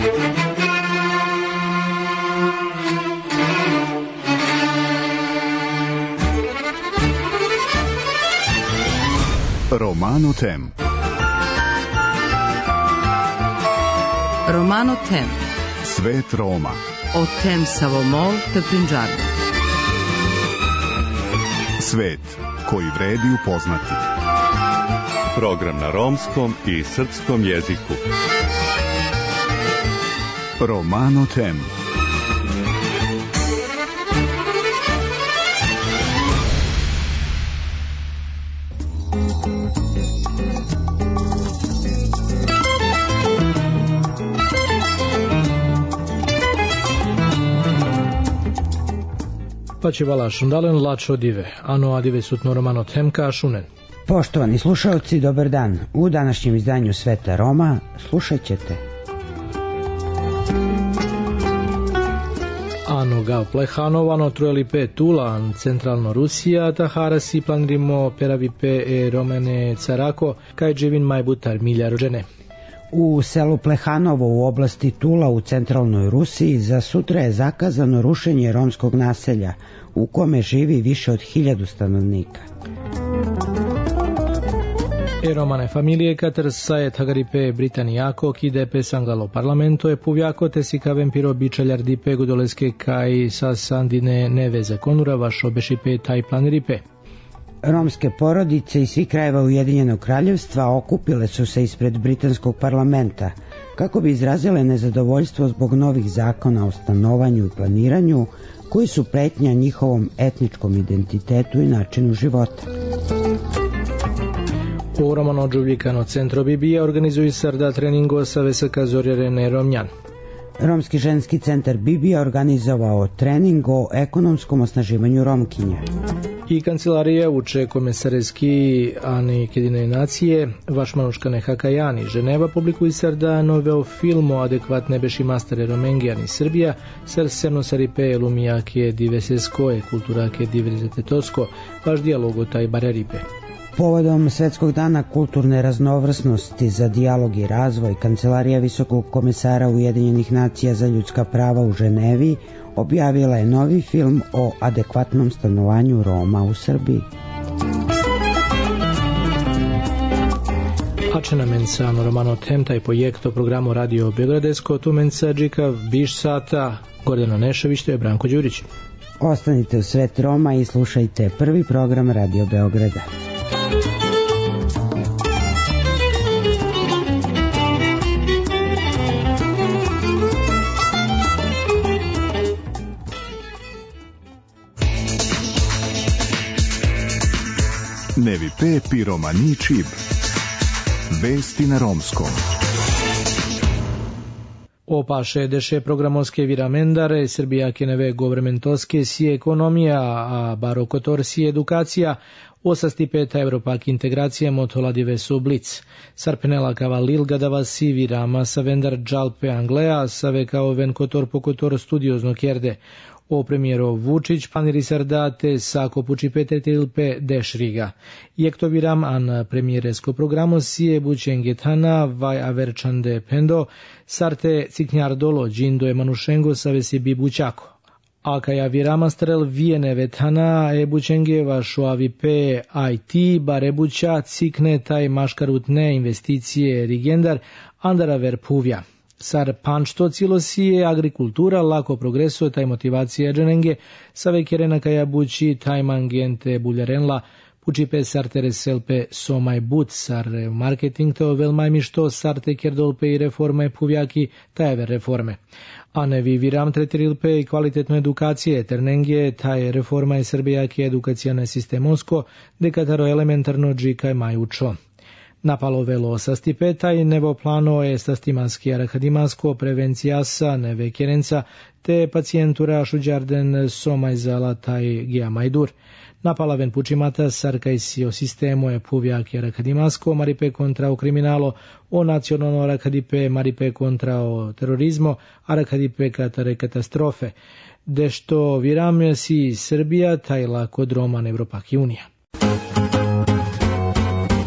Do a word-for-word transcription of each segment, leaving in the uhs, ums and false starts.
Romano Tem. Romano Tem. Svet Roma. O tem Savomol te Punjabi. Svet koji vredi upoznati. Program na romskom i srpskom jeziku. Romano Tem. Pačivala šundalen lačo dive, ano adive sutno Romano Temka šunen. Poštovani slušalci, dobar dan. U današnjem izdanju Sveta Roma slušat ćete Ano ga plehanovano trojeli pe Tulan, centralno Rusija, tahara si planirimo peravi pe e Romene Carako, kaj dževin majbutar milja rođene. U selu Plehanovo u oblasti Tula u centralnoj Rusiji za sutra je zakazano rušenje romskog naselja u kome živi više od hiljadu stanovnika. E romane familije katër sa e thagaripe Britanijako kide pe sangalo parlamento e puvjako te si kaven piro bičaljardipe gudoleske kaj sa sandine neve zakonura vašo bešipe taj planiripe. Romske porodice iz svih krajeva Ujedinjenog kraljevstva okupile su se ispred britanskog parlamenta kako bi izrazile nezadovoljstvo zbog novih zakona o stanovanju i planiranju koji su pretnja njihovom etničkom identitetu i načinu života. U Romano Đuvljikano centro Bibija organizuju sarda treningo sa V S K Zorjare Romnjan. Romski ženski centar Bibija organizovao trening o ekonomskom osnaživanju Romkinja. I kancelarija uče komesareski ani kedine nacije, Vašmanuškane Hakajani, Ženeva publikuju sarda noveo film o adekvatne beši mastare Romengijani Srbija, sar semno saripe lumijake diveseskoje, kulturake diverzitetosko, vaš dijalog o taj bareripe. Povodom Svetskog dana kulturne raznovrsnosti za dijalog i razvoj, Kancelarija Visokog komesara Ujedinjenih nacija za ljudska prava u Ženevi objavila je novi film o adekvatnom stanovanju Roma u Srbiji. Ačena mensano Romano Tem, taj projekto programu Radio Beogradesko, tu mensađika viš sata, Gordana Nešović, to je Branko Đurić. Ostanite u Svet Roma i slušajte prvi program Radio Beograda. Nevi pe piromani čib. Vesti na romskom. Opaše deše programovske viramendare, Srbija keneve governmentoske si ekonomija, a barokotor si edukacija, osasti peta Evropak integracija motoladive su blic. Sarpenela kavalil gadava si virama sa vendar džalpe Anglea, sa vekao venkotor pokotor studiozno kjerde. O premijero Vučić planiri sardate sa kopuči petetilpe dešriga. Jekto viram an premijeresko programo sije bućen getana vaj averčande pendo sarte ciknjardolo džindo emanušengo savesi bibućako. Akaja virama strel vijene vetana e bućenge vašo avipe I T barebuća cikne taj maškarutne investicije rigendar andara ver puvja. Sar pančto cilo sije agrikultura lako progreso taj motivacija dženenge sa vekjerena kaja bući taj mangente buljarenla puči pe sarte reselpe somaj but sar marketing to velmaj mišto sarte kerdolpe i reforme puvjaki tajeve reforme. A ne vi viram tretirilpe i kvalitetno edukacije ternenge taj reforma i srbijaki edukacijane sistemonsko dekataro elementarno džikaj majučo. Napalo velo sastipeta i nevo plano je sastimanski arakadimansko prevencijasa neve kerenca te pacijentura šuđarden somajzala taj geamajdur. Napala ven pučimata sarkaj si o sistemu je puvjaki arakadimansko maripe kontra o kriminalo o nacionalno arakadipe maripe kontra o terorizmo arakadipe katare katastrofe. Dešto viram si Srbija taj lako droman Evropak unija.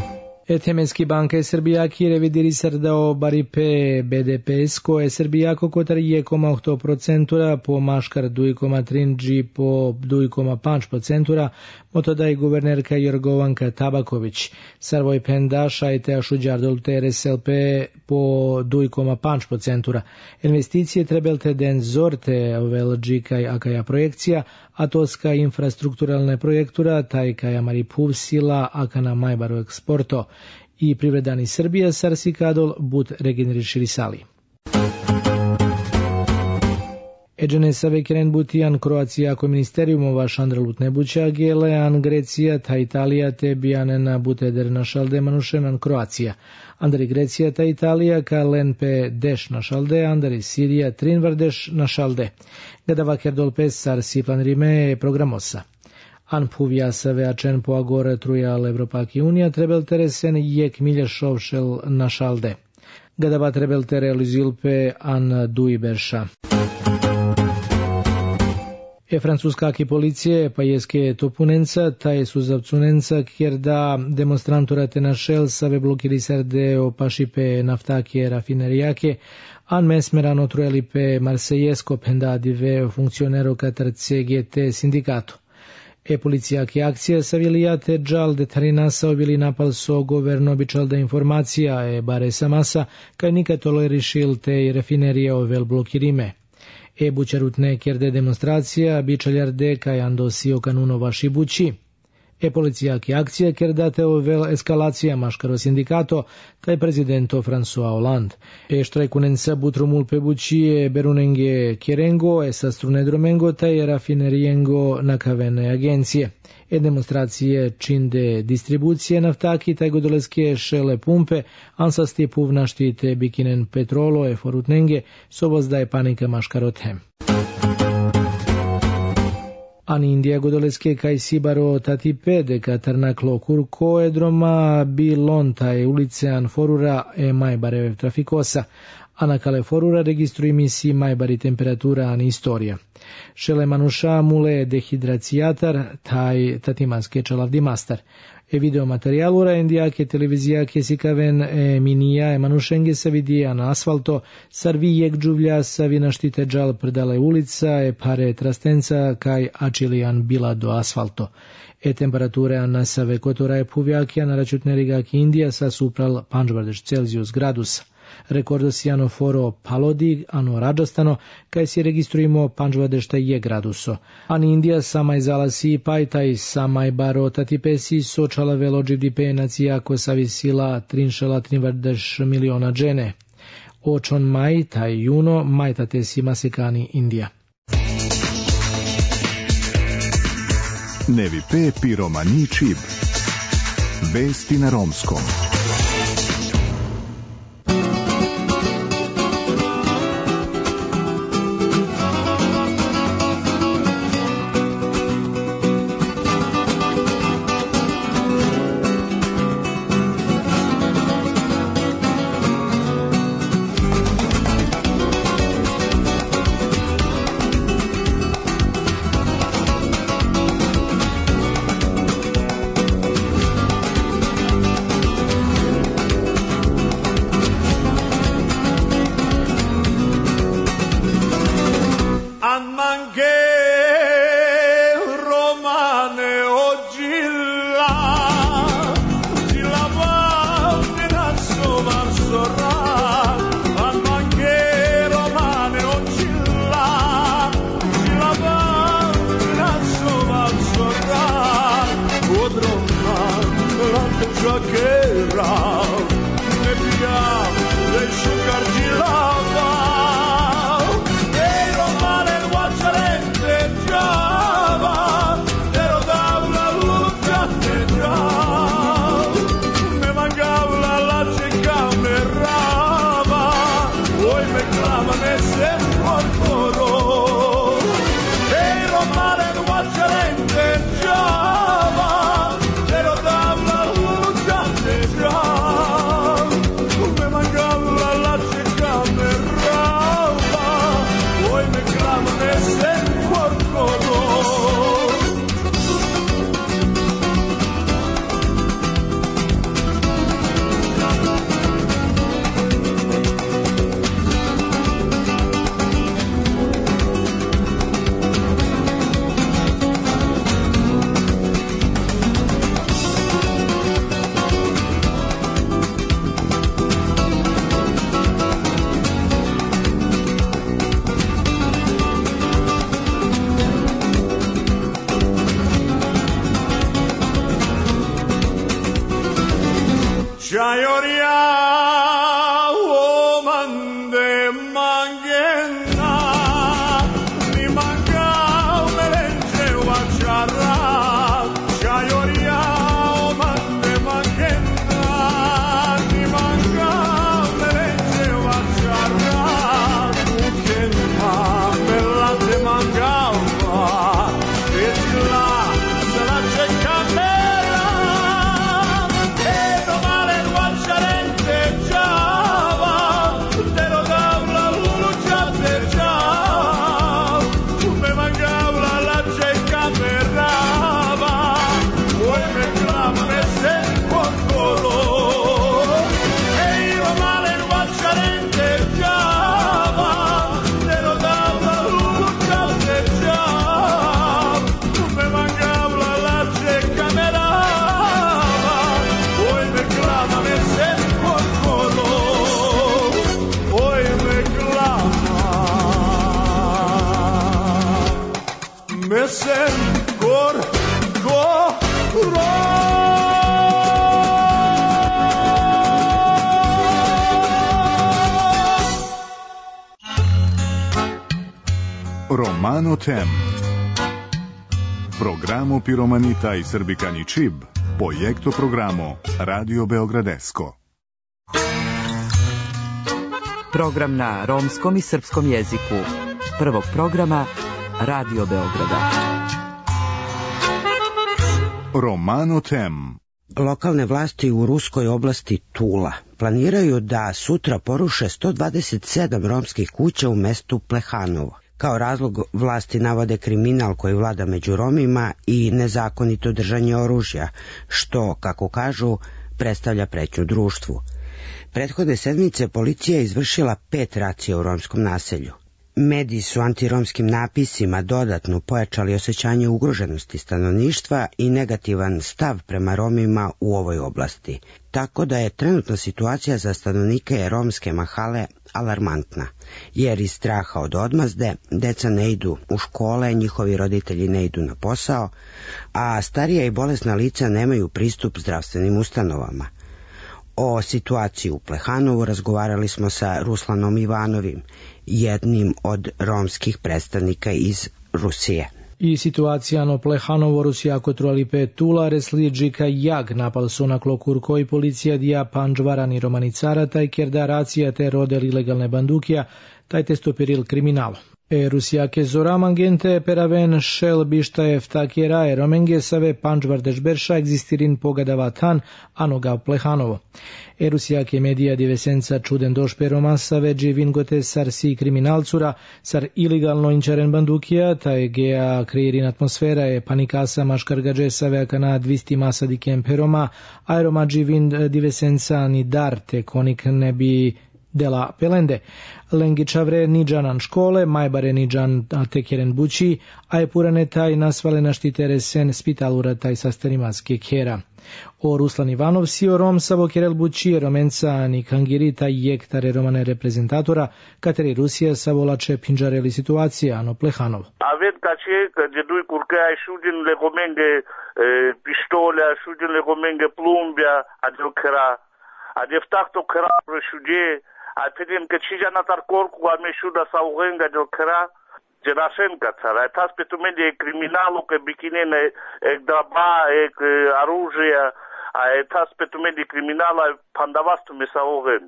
Temenski banka je Srbijaki revidiri srdao baripe B D P S-ko je Srbijako ko tri celá osem procenta po maškar dva celá tri po dva celá päť procenta moto da je guvernerka Jorgovanka Tabaković. Sarvoj pendaša i te ašuđardol T R S L P po dva celá päť procenta. Investicije trebelte den zorte velđika i akaja projekcija, a toska infrastrukturalne projektura taj kaja maripub sila akana majbaru eksporto i privredani Srbija sarsikadol but regenerishiri sali. Eđene savekeren butijan Kroacija ako ministeriumova šandrelut nebuća gele, an Grecija ta Italija te bijanena buteder na šalde manušenan Kroacija. Andari Grecija ta Italija ka lenpe deš na šalde, andari Sirija trinvardeš na šalde. Gada vaker dolpes sar si planrime programosa. An puvja save ačen po agore trujal Evropaki unija trebel teresen jek milje šovšel na šalde. Gada ba trebel tere lizilpe an dui berša. E francuskaki policije pa jeske topunenca, ta je suzavcunenca, kjer da demonstranturate na šel save blokiri serde o pašipe naftake rafinerijake, an mesmeran otrujalipe marsejesko pendadive funkcionero katar C G T sindikatu. E policijaki akcija savilijate džal detarinasa obili napal so governo bičal da informacija e bare samasa, kaj nika tolerišil te i rafinerije ovel blokirime. E bučarutne kjerde demonstracija bičaljarde kaj andosio kanunova šibući. E policijaki akcija kjerdate ovel eskalacija maškaro sindikato taj prezidento François Hollande. E štrajkunenca butrumul pebućije berunenge kjerengo e sastrune dromengo taj rafinerijengo nakavene agencije. E demonstracije činde distribucije naftaki taj godoleske šele pumpe, ansasti puvna štite bikinen petrolo e forutnenge, sobozda je panika maškarotem. An Indija godoleske kaj sibaro tati pede katarnaklo kurko edroma bilon taj ulice an forura e majbarev trafikosa. Anakale forura registruje misi majbari temperatura an istorija. Šele manuša mule dehidracijatar taj tatimanske čalavdi mastar. E video materijalura indijake televizijake sikaven e minija e manušenge sa vidije na asfalto, sarvi jek džuvlja sa vinaštite džal predale ulica e pare trastenca kaj ačilijan bila do asfalto. E temperature na save kotora je puvjake na račutne rigaki Indija sa supral pančbardeš Celsius gradusa. Rekordosiano foro palodi, ano Rajastano, kaj si registrujemo pančbardešta je graduso. An Indija samaj zalasi pajtaj samaj baro tatipesi sočala velo G D P nacijako savisila trinšala trinvardeš miliona džene. Očon maj taj juno majtate si masekani Indija. Nevi pe piromani čib. Vesti na romskom. Romano Tem. Programo Piromanita i Srbikani Čib, projekto programo Radio Beogradesko. Program na romskom i srpskom jeziku. Prvog programa Radio Beograda. Romano Tem. Lokalne vlasti u ruskoj oblasti Tula planiraju da sutra poruše sto dvadeset sedam romskih kuća u mestu Plehanovo. Kao razlog vlasti navode kriminal koji vlada među Romima i nezakonito držanje oružja, što, kako kažu, predstavlja pretnju društvu. Prethodne sedmice policija je izvršila pet racija u romskom naselju. Mediji su antiromskim napisima dodatno pojačali osjećanje ugroženosti stanovništva i negativan stav prema Romima u ovoj oblasti, tako da je trenutna situacija za stanovnike romske mahale alarmantna, jer iz straha od odmazde deca ne idu u škole, njihovi roditelji ne idu na posao, a starija i bolesna lica nemaju pristup zdravstvenim ustanovama. O situaciji u Plehanovu razgovarali smo sa Ruslanom Ivanovim, jednim od romskih predstavnika iz Rusije. I situacija no Plehanovo Rusija kotroli pe Tula resliđika jak napal su na klokurko i policija dija panđvarani romanicara taj kerda racija te rodel ilegalne bandukija taj testopiril kriminalo. E Rusijake zoram agente peraven šel bištajev takera e romengesave panđvardeš berša egzistirin pogadavatan anogav Plehanovo. E Rusijake medija divesenca čuden došpe romasave dživin sar si kriminalcura sar ilegalno inčaren bandukija taj gea kreirin atmosfera e panikasa maškargađesave kana dvisti masa di kemperoma aeroma dživin divesenca ni dar te konik ne bi dela pelende. Lengičavre niđanan škole, majbare niđan tekeren bući, a je purane taj nasvale naštitere sen spitalura taj sastarimaske kera. O Ruslan Ivanov si o Rom savo kerel bući romenca ni kangiri taj jektare romane reprezentatora, kateri Rusija savolače pinđareli situacija, ano Plehanov. Avem kace că de doi curcai șudin le comenge pistolea, șudin le comenge plumbia, adel kra, adel tacto kra șudie, a pedem că cija na tarcorcu a meșuda sau renga del kra, Genashenka цара. Это спетумение криминалу, que бикинене ek draba, ek оружие, а это спетумение криминала пандавасту месаоген.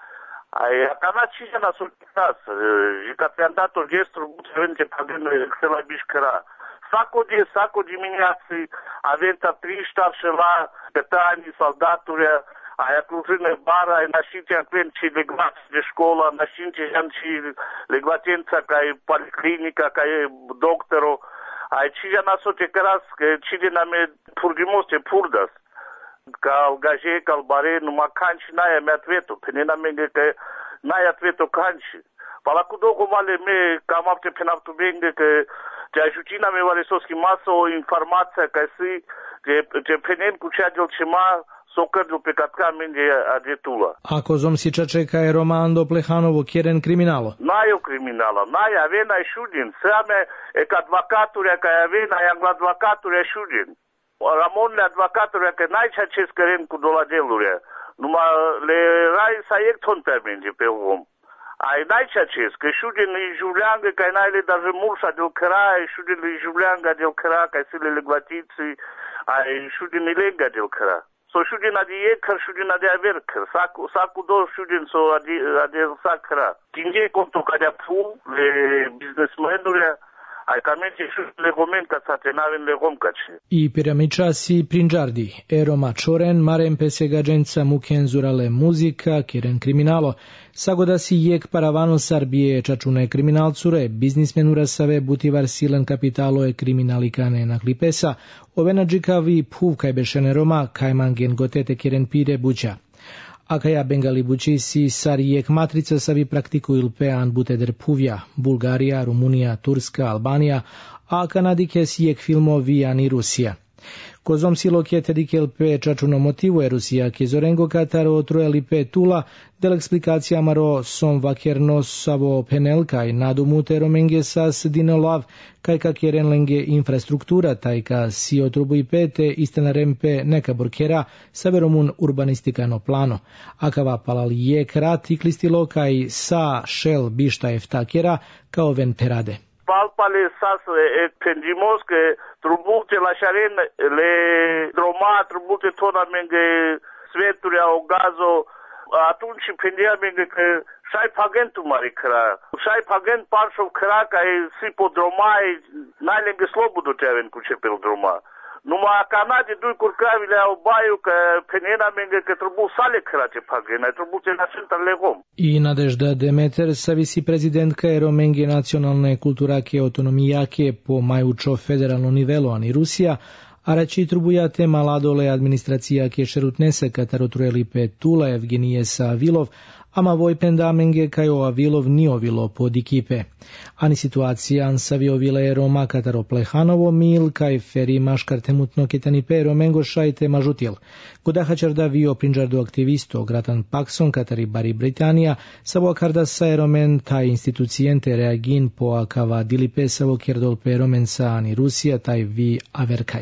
А она cija na sultas, и как я дато жесту бутеренте пагене хела бишкара. Сако ди, сако дimineații aventa tri ștarșela, petani, soldaturile, a окружены бара, и нашите аквенчи легвац de школа, нашите жанчи легватенца, кай поликлиника, кай доктору, а чия насоте крас, чиде наме пургимосте пурдас. Кал гаже, кал баре, нума канчи ная ме ответу, пенена менге ке най ответу канчи. Палаку дого мале ме камапте пенавту менге ке te ajutina me валесоски масо информация, кай си, te penen куча дел чема, socrdu pe catca minge adetula. Ako zom si čačeka je roman do Plehanovo kjeren kriminalo? Najo kriminala, naj avena je šudin. Same e ka advokaturja ka avena je advokaturja šudin. Ramonle advokaturja ka najčače skaren ku dola delurja. Numa le raj sa jek tonta minge pe uvom. a najčešće, kaj šudjeni življange, kaj najle da že muša del kraja, šudjeni življanga del kraja, kaj sile legvatici, a šudjeni lenga del kraja. So šudjen adi jekar, šudjen adi averkar, saku do šudjen so adi, adi sakra. Tinge konto kada pu, le biznesmenule, ai kamente šudjen legomen kad sa tenaven legom kače. I piramičasi prinđardi, eroma čoren, marem pesega dženca muken zurale muzika, kiren kriminalo, sagodasi jek paravano Sarbije čačune kriminalcure, biznismenura save butivar silen kapitalo e kriminalikane na klipesa, ovenadžikavi puvkaj bešene Roma, kajmangen gotete kiren pire buća. Akaja bengali bući si sar jek matrica savi praktikuil pean buteder puvja, Bulgarija, Rumunija, Turska, Albanija, a kanadike si jek filmovi ani Rusija. Kozom silok je tedikel pe čačuno motivu je Rusija ke zorengo kataro otrojali pe tula, del eksplikacija maro som vakerno savo penelka i nadumute romenge sas dinolav, kaj ka kjeren lenge infrastruktura, taj ka si otrubu i pete istena rempe neka burkera, saveromun urbanistikano plano. Akava palal je krat i klistilo kaj sa šel bišta eftakera kao ven perade. Palpale sas e pendimos că trubute la șaren le droma, trubute tona menge sveturi au gazo, atunci pendia menge că șai pagentu mari kra. Șai pagent parșov kra ca e si po dromai, n-ai lenge slobodu te aven cu ce pe droma. Numai canade dui curcavile au baiu că penena menge că trubu sale krate pagena, trubute na centar legom. I Nadežda Demeter, savisi prezidentka je romenge nacionalne kulturake autonomijake po majučo federalno nivelo, ani Rusija, a reći trubujate maladole administracija ke šerutnese katarotrujeli pe Tula Evgenije sa Avilov, ama vojpenda menge kaj o Avilov ni ovilo pod ekipe. Ani situacija ansavi ovile je Roma kataro plehanovo mil kaj feri maškar temutno ketani pe romengo šajte mažutil. Godaha čarda vio prinđardo aktivisto gratan pakson katari bari Britanija, savo karda sa eromen taj institucijente reagin po akava dilipe savo kjerdol pe romen sa ani Rusija taj vi averkaj.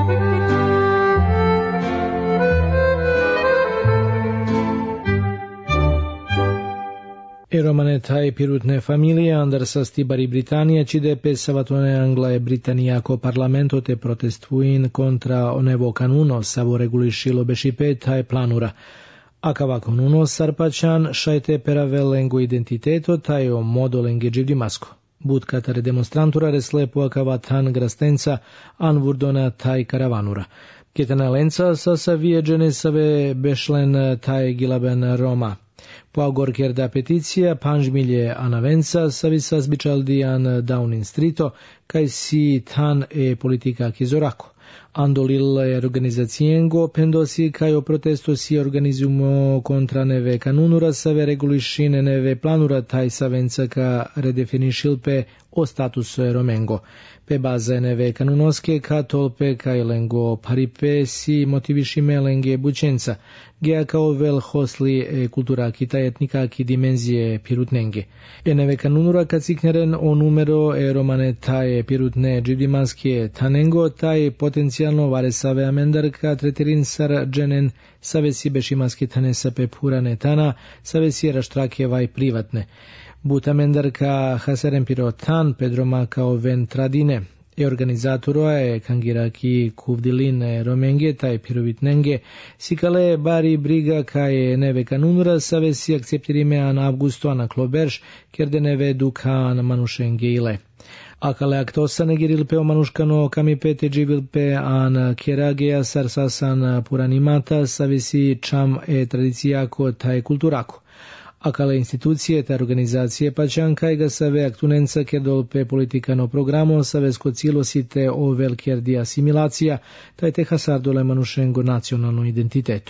Eromane taj pirutne familije andar sasti bari Britanija čide pe savatone Angla e Britanijako parlamento te protestuin kontra onevo kanuno savo regulišilo bešipe taj planura. Akava kanuno sarpačan šajte perave lengo identiteto taj o modo lenge dživdimasko. Bud katare demonstrantura reslepo akava tan grastenca anvurdona taj karavanura. Ketana lenca sa savije džene save bešlen taj gilaben Roma. Po agorkerda peticija panžmilje anavenca savisa zbičaldijan Downing Streeto kaj si tan e politika kizorako. Andolil je organizacijengo pendosi kaj o protesto si organizumo kontra neve kanunura save regulišine neve planura taj savenca ka redefinišilpe o statusu e romengo. Pe baze neve kanunoske ka tolpe kaj lengo paripe si motivišime lenge bučenca, gea kao vel hosli e kultura kita etnika ki dimenzije pirutnenge. E neve kanunura ka cikneren o numero e romane taj pirutne dživdimanske tanengo taj potencijalno vare save amendar ka tretirin sar dženen save si bešimanske tane sape purane tana, save si raštrake vaj privatne. Buta mendarka haseren pirotan pedroma kao ven tradine. E organizatoro je kangiraki kuvdiline romenge taj pirovitnenge, sikale bari briga kaj neve kanunura save si akceptirime an avgusto ana kloberš, kerde neve dukan manušenge ile. Akale aktosa negiril pe o manuškano kami pete dživil pe an keragea sarsasan puranimata save si čam e tradicijako taj kulturako. Akale institucije te organizacije pačan kaj ga save aktunenca kerdol pe politikano programo save skocilo si te o velkerdi asimilacija taj te hasardole manušengo nacionalno identitetu.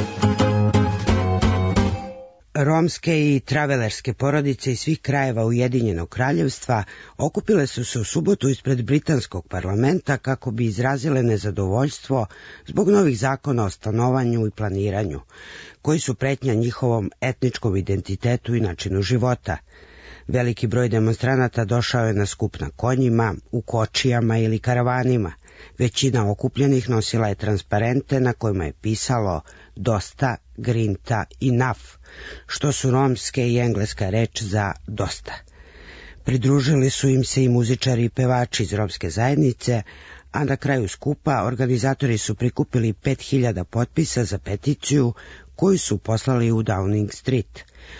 Romske i travelerske porodice iz svih krajeva Ujedinjenog kraljevstva okupile su se u subotu ispred britanskog parlamenta kako bi izrazile nezadovoljstvo zbog novih zakona o stanovanju i planiranju, koji su pretnja njihovom etničkom identitetu i načinu života. Veliki broj demonstranata došao je na skup na konjima, u kočijama ili karavanima. Većina okupljenih nosila je transparente na kojima je pisalo dosta, grinta i naf, što su romske i engleska reč za dosta. Pridružili su im se i muzičari i pevači iz romske zajednice, a na kraju skupa organizatori su prikupili pet hiljada potpisa za peticiju koju su poslali u Downing Street.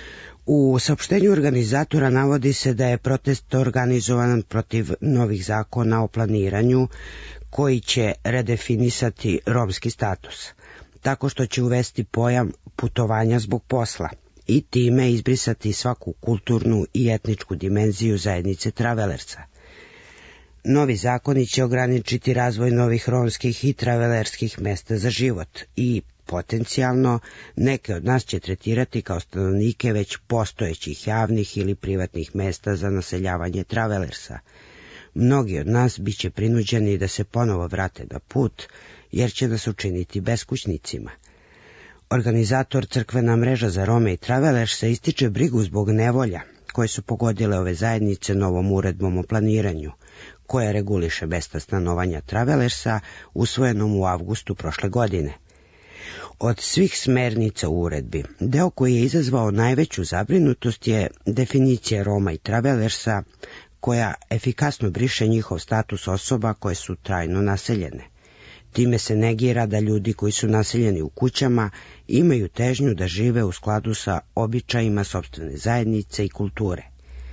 U saopštenju organizatora navodi se da je protest organizovan protiv novih zakona o planiranju koji će redefinisati romski status, tako što će uvesti pojam putovanja zbog posla i time izbrisati svaku kulturnu i etničku dimenziju zajednice travelersa. Novi zakoni će ograničiti razvoj novih romskih i travelerskih mesta za život i potencijalno neke od nas će tretirati kao stanovnike već postojećih javnih ili privatnih mesta za naseljavanje travelersa. Mnogi od nas bit će prinuđeni da se ponovo vrate na put, jer će nas učiniti beskućnicima. Organizator Crkvena mreža za Rome i travelers se ističe brigu zbog nevolja koje su pogodile ove zajednice novom uredbom o planiranju, koja reguliše mesta stanovanja travelersa usvojenom u avgustu prošle godine. Od svih smernica u uredbi, deo koji je izazvao najveću zabrinutost je definicija Roma i travelersa, koja efikasno briše njihov status osoba koje su trajno naseljene. Time se negira da ljudi koji su naseljeni u kućama imaju težnju da žive u skladu sa običajima sopstvene zajednice i kulture.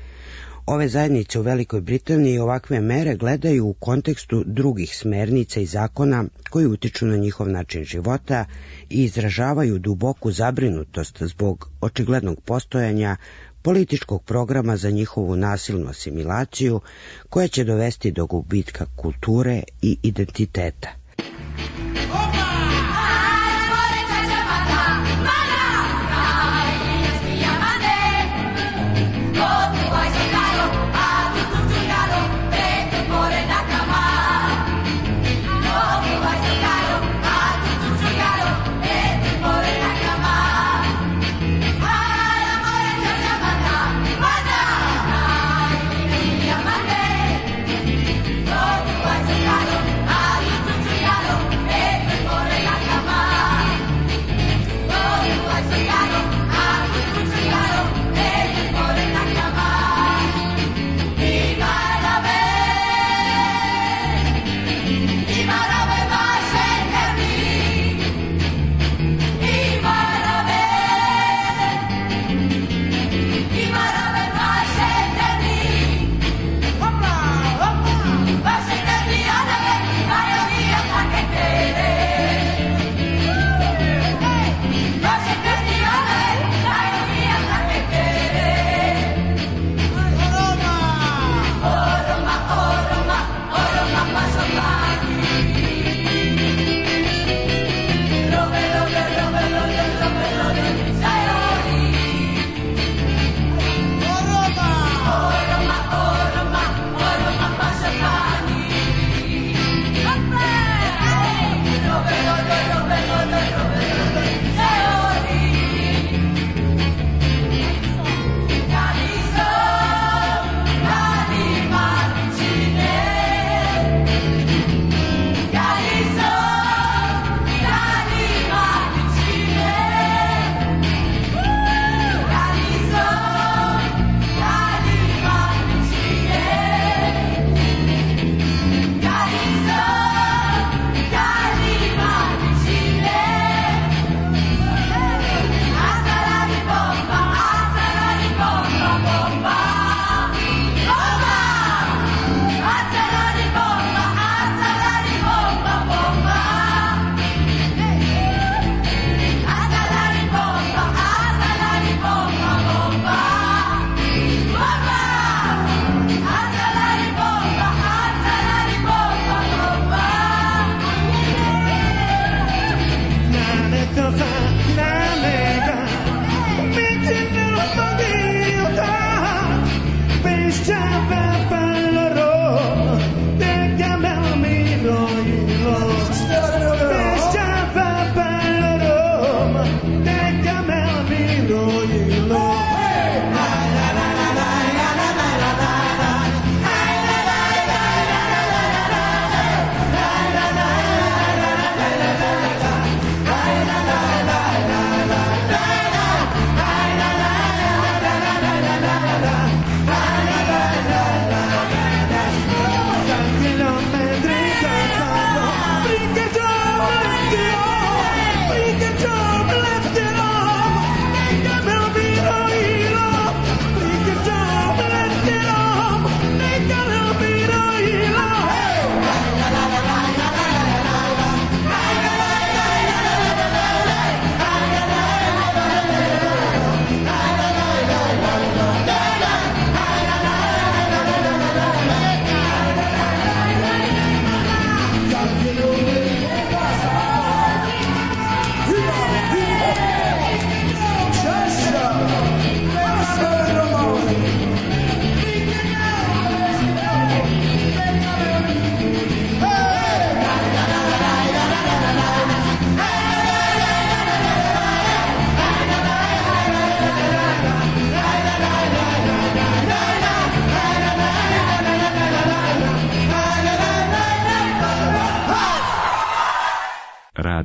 Ove zajednice u Velikoj Britaniji ovakve mere gledaju u kontekstu drugih smernica i zakona koji utiču na njihov način života i izražavaju duboku zabrinutost zbog očiglednog postojanja političkog programa za njihovu nasilnu asimilaciju koja će dovesti do gubitka kulture i identiteta. Thank you.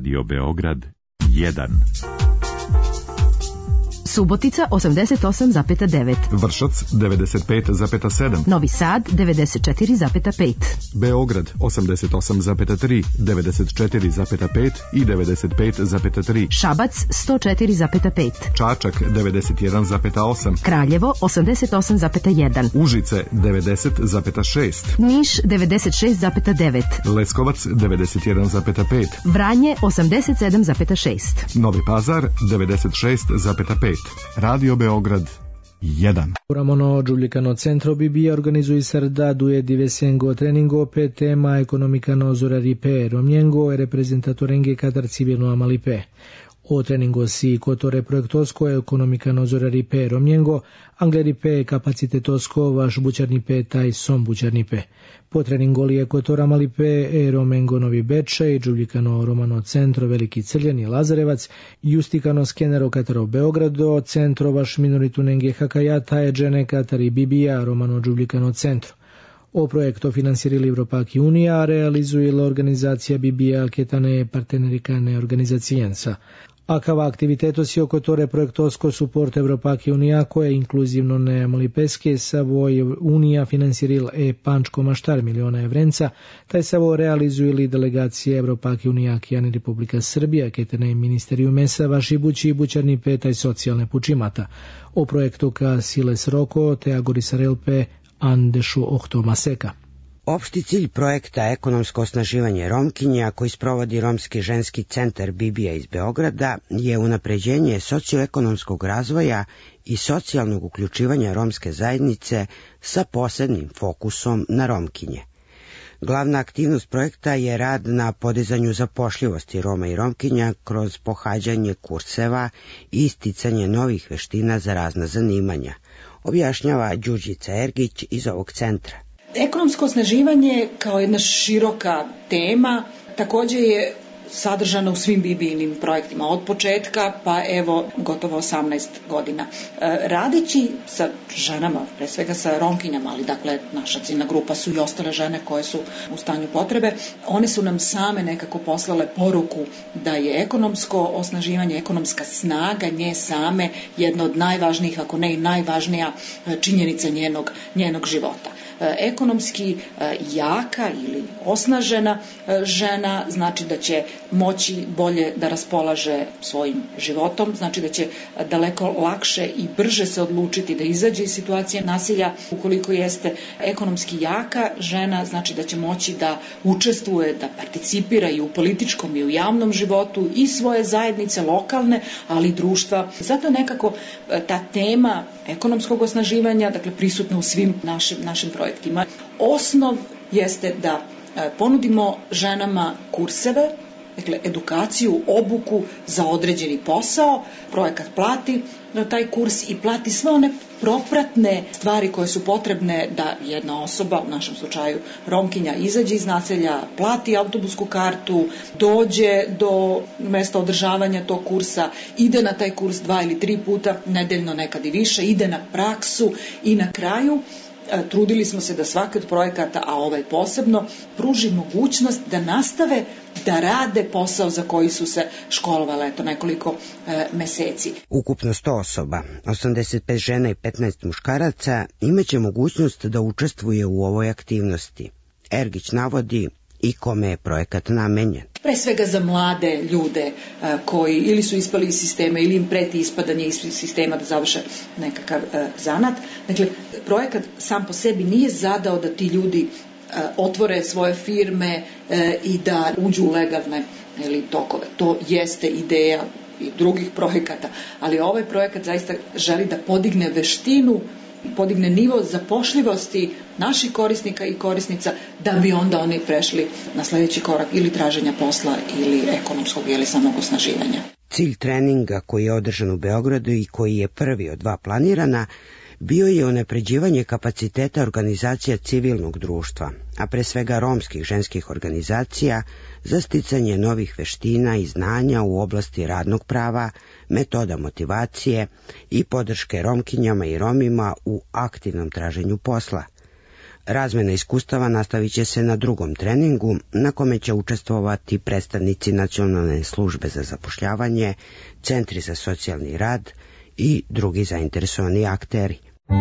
Radio Beograd jedan. Subotica osamdeset osam zarez devet. Vršac devedeset pet zarez sedam. Novi Sad devedeset četiri zarez pet. Beograd osamdeset osam zarez tri, devedeset četiri zarez pet i devedeset pet zarez tri. Šabac sto četiri zarez pet. Čačak devedeset jedan zarez osam. Kraljevo osamdeset osam zarez jedan. Užice devedeset zarez šest. Niš devedeset šest zarez devet. Leskovac devedeset jedan zarez pet. Vranje osamdeset sedam zarez šest. Novi Pazar devedeset šest zarez pet. Radio Beograd jedan. Uramono Giulicano Centro Bibija organizuje sarda due diversengo treningo pe tema ekonomikano zoraripe romnjengo e reprezentatorenge katar civilno amalipe. O treningo si kotore projektosko ekonomikano zoraripe romnjengo, angleripe kapacitetosko vaš bučarnipe taj som bučarnipe. Po treningoli ekotora malipe e romengo Novi Bečej, Giulicano Romano Centro Veliki Crljeni Lazarevac, Justikano Skenero Kataro Beogrado, Centro vaš minoritunenge Hakajata e džene Katari Bibija Romano Giulicano Centro. O projekto finansirali Evropaki Unija, realizuje organizacija Bibija Ketane Partnerikane Organizacijensa. Akava aktiviteto si okotore projektosko suport Evropaki Unija koje inkluzivno ne malipeske savoj Unija finansiril e pančko maštar miliona evrenca, taj savo realizujeli delegacije Evropaki Unija Kijani Republika Srbija, ketene ministeriju mesa vaši bući i bućarni petaj socijalne pučimata. O projektu ka Siles Roko te Agorisarelpe Andešu Ohtomaseka. Opšti cilj projekta Ekonomsko osnaživanje Romkinja, koji sprovodi Romski ženski centar Bibija iz Beograda, je unapređenje socioekonomskog razvoja i socijalnog uključivanja romske zajednice sa posebnim fokusom na Romkinje. Glavna aktivnost projekta je rad na podizanju zapošljivosti Roma i Romkinja kroz pohađanje kurseva i isticanje novih veština za razna zanimanja, objašnjava Đurđica Ergić iz ovog centra. Ekonomsko osnaživanje kao jedna široka tema također je sadržana u svim Bibijinim projektima od početka pa evo gotovo osamnaest godina. E, radeći sa ženama, pre svega sa Romkinjama, ali dakle naša ciljna grupa su i ostale žene koje su u stanju potrebe, one su nam same nekako poslale poruku da je ekonomsko osnaživanje, ekonomska snaga nje same jedna od najvažnijih, ako ne i najvažnija činjenica njenog, njenog života. Ekonomski jaka ili osnažena žena znači da će moći bolje da raspolaže svojim životom, znači da će daleko lakše i brže se odlučiti da izađe iz situacije nasilja. Ukoliko jeste ekonomski jaka žena, znači da će moći da učestvuje, da participira i u političkom i u javnom životu i svoje zajednice lokalne, ali i društva. Zato nekako ta tema ekonomskog osnaživanja, dakle prisutna u svim našim, našim projektima. Osnov jeste da ponudimo ženama kurseve, dakle edukaciju, obuku za određeni posao, projekat plati taj kurs i plati sve one propratne stvari koje su potrebne da jedna osoba, u našem slučaju Romkinja, izađe iz naselja, plati autobusku kartu, dođe do mesta održavanja tog kursa, ide na taj kurs dva ili tri puta nedeljno, nekad i više, ide na praksu i na kraju trudili smo se da svaki od projekata, a ovaj posebno, pruži mogućnost da nastave da rade posao za koji su se školovale eto nekoliko e, meseci. Ukupno sto osoba, osamdeset pet žena i petnaest muškaraca imaće mogućnost da učestvuje u ovoj aktivnosti. Ergić navodi i kome je projekat namenjen. Pre svega za mlade ljude a, koji ili su ispali iz sistema ili im preti ispadanje iz sistema da završe nekakav a, zanat. Dakle, projekat sam po sebi nije zadao da ti ljudi a, otvore svoje firme a, i da uđu u legalne ili tokove. To jeste ideja i drugih projekata, ali ovaj projekat zaista želi da podigne veštinu, podigne nivo zapošljivosti naših korisnika i korisnica da bi onda oni prešli na sljedeći korak ili traženja posla ili ekonomskog ili samog osnaživanja. Cilj treninga koji je održan u Beogradu i koji je prvi od dva planirana bio je unapređivanje kapaciteta organizacija civilnog društva, a pre svega romskih ženskih organizacija za sticanje novih veština i znanja u oblasti radnog prava, metoda motivacije i podrške Romkinjama i Romima u aktivnom traženju posla. Razmjena iskustava nastavit će se na drugom treningu, na kome će učestvovati predstavnici Nacionalne službe za zapošljavanje, centri za socijalni rad i drugi zainteresovani akteri.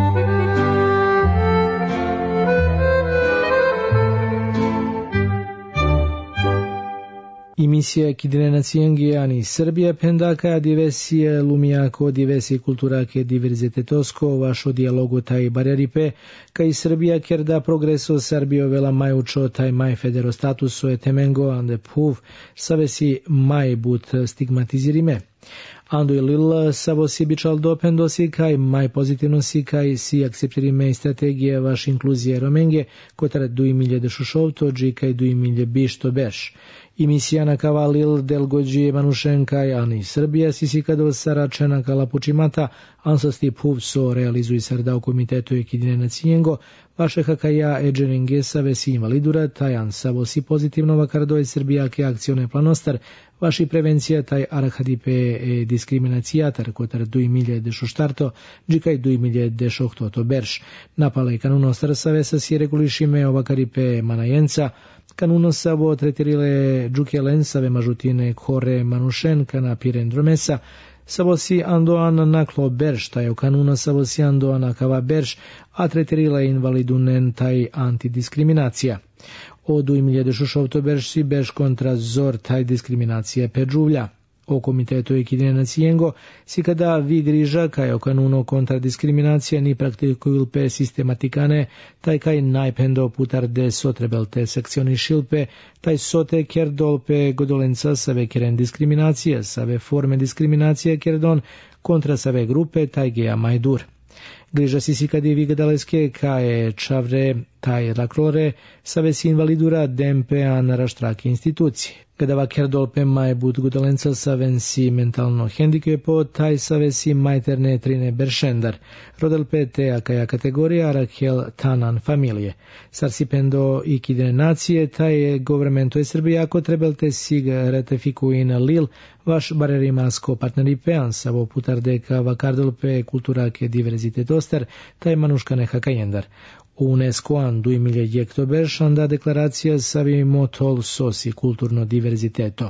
Emisija Kidine nacijengi Srbija pendaka diversije lumijako diversi kulturake diverzitetosko vašo dijalogu taj bareripe kaj Srbija kerda progreso Serbio vela majučo taj maj federo statuso e temengo ande puv savesi maj but stigmatizirime. Ando i lil savo si bičal dopendosi kaj maj pozitivno si kaj si akceptirime strategije vaš inkluzije romenge kotre du imilje de šušovto dži kaj du imilje bišto beš. Emisija kava lil del gođi Manušenka ani Srbija sisikado saračena kala pučimata ansosti puv so realizuj sardao komitetu ekidine nacijengo vaše hakaja eđeninge savesi invalidura taj ansavo si pozitivno vakardoj Srbijake akcione planostar vaši prevencija taj arahadipe e diskriminacijatar kotar du imilje dešo štarto džikaj du imilje dešo htoto berš. Napale kanunostar savesa si regulišime ovakaripe manajenca kanuno savo tretirile džuke lensave mažutine kore manušen kana pirendromesa savosi andoan naklo berš taj kanuno savosi andoana kava berš a tretirile invalidunen taj antidiskriminacija. O du imilje dešušovto berš si berš kontra zor taj diskriminacija peđuvlja. O komitetu ekidine nacijengo si kada vi griža kaj o kanuno kontra diskriminacija ni praktikuju pe sistematikane taj kaj najpendo putar de sotrebelte sekcioni šilpe taj sote kerdol pe godolenca save keren diskriminacija save forme diskriminacije kerdon kontra save grupe taj geja majdur. Griža si si kadi vigadaleske kaje čavre taj raklore savesi invalidura dempe a naraštrake institucije. Kada vaker dolpe maj bud gudalenca savensi mentalno hendikepo, taj savesi majterne trine beršendar. Rodelpe te akaja kategorija rakel tanan familije. Sarsipendo i kidene nacije, taj governmento je Srbija ako trebelte sig ratifikuin lil vaš barerimasko partneri pean savo putardeka vakardolpe kulturake diverzitet oster, taj manuškane hakajendar. UNESCO andu imilje jekto beršanda deklaracija savi motol sosi kulturno diverziteto.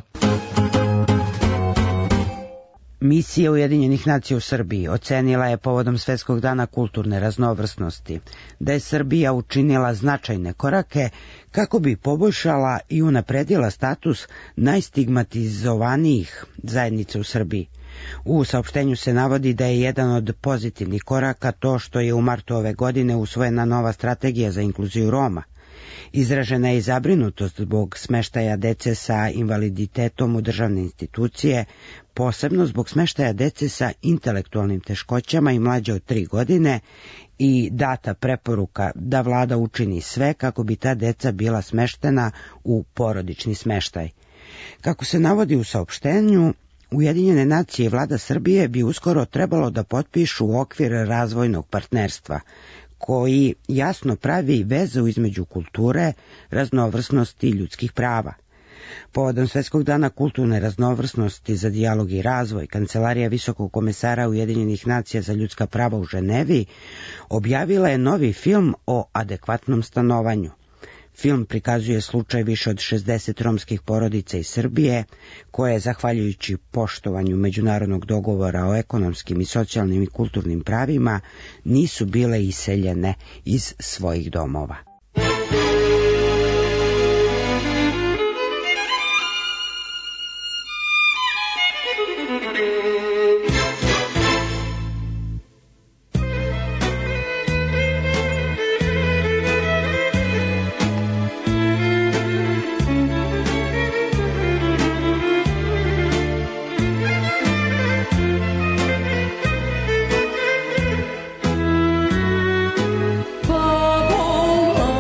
Misija Ujedinjenih nacija u Srbiji ocenila je povodom Svetskog dana kulturne raznovrsnosti da je Srbija učinila značajne korake kako bi poboljšala i unapredila status najstigmatizovanijih zajednica u Srbiji. U saopštenju se navodi da je jedan od pozitivnih koraka to što je u martu ove godine usvojena nova strategija za inkluziju Roma. Izražena je i zabrinutost zbog smeštaja dece sa invaliditetom u državne institucije, posebno zbog smeštaja dece sa intelektualnim teškoćama i mlađe od tri godine i data preporuka da vlada učini sve kako bi ta deca bila smeštena u porodični smeštaj. Kako se navodi u saopštenju, Ujedinjene nacije i vlada Srbije bi uskoro trebalo da potpišu okvir razvojnog partnerstva, koji jasno pravi vezu između kulture, raznovrsnosti i ljudskih prava. Povodom Svetskog dana kulturne raznovrsnosti za dijalog i razvoj, Kancelarija Visokog komesara Ujedinjenih nacija za ljudska prava u Ženevi objavila je novi film o adekvatnom stanovanju. Film prikazuje slučaj više od šezdeset romskih porodica iz Srbije, koje, zahvaljujući poštovanju međunarodnog dogovora o ekonomskim i socijalnim i kulturnim pravima, nisu bile iseljene iz svojih domova. Baba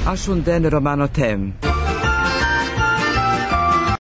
Ashunden Romano Tem.